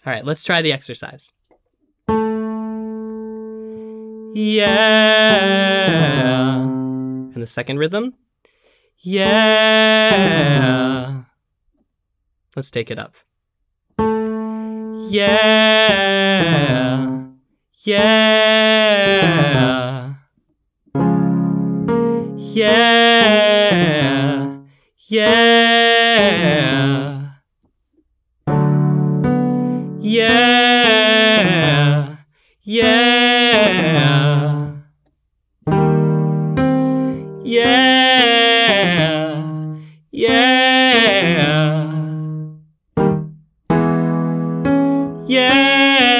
All right, let's try the exercise. Yeah. And the second rhythm. Yeah. Let's take it up. Yeah. Yeah. Yeah. Yeah. Yeah. Yeah. Yeah. Yeah. Yeah.